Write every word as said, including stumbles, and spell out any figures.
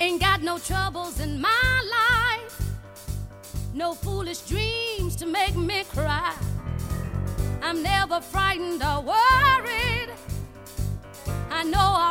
Ain't got no troubles in my life, no foolish dreams to make me cry. I'm never frightened or worried. I know